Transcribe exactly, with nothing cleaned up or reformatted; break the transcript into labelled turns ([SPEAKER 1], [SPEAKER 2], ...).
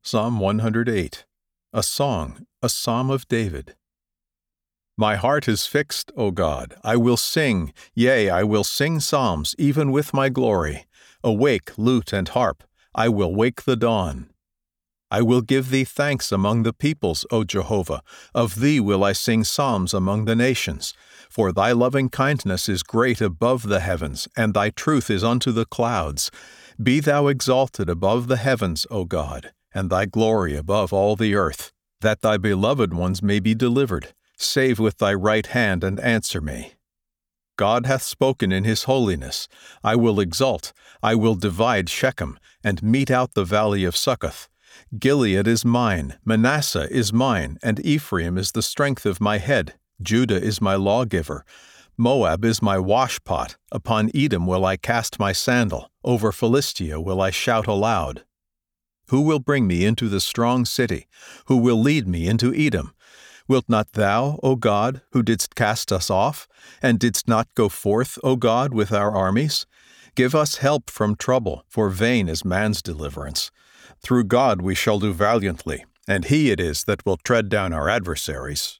[SPEAKER 1] Psalm one hundred eight. A song, a psalm of David. My heart is fixed, O God. I will sing, yea, I will sing psalms, even with my glory. Awake, lute and harp, I will wake the dawn. I will give thee thanks among the peoples, O Jehovah. Of thee will I sing psalms among the nations. For thy loving kindness is great above the heavens, and thy truth is unto the clouds. Be thou exalted above the heavens, O God, and thy glory above all the earth, that thy beloved ones may be delivered. Save with thy right hand and answer me. God hath spoken in his holiness. I will exult, I will divide Shechem, and mete out the valley of Succoth. Gilead is mine, Manasseh is mine, and Ephraim is the strength of my head. Judah is my lawgiver. Moab is my washpot. Upon Edom will I cast my sandal. Over Philistia will I shout aloud. Who will bring me into the strong city? Who will lead me into Edom? Wilt not thou, O God, who didst cast us off, and didst not go forth, O God, with our armies? Give us help from trouble, for vain is man's deliverance. Through God we shall do valiantly, and he it is that will tread down our adversaries.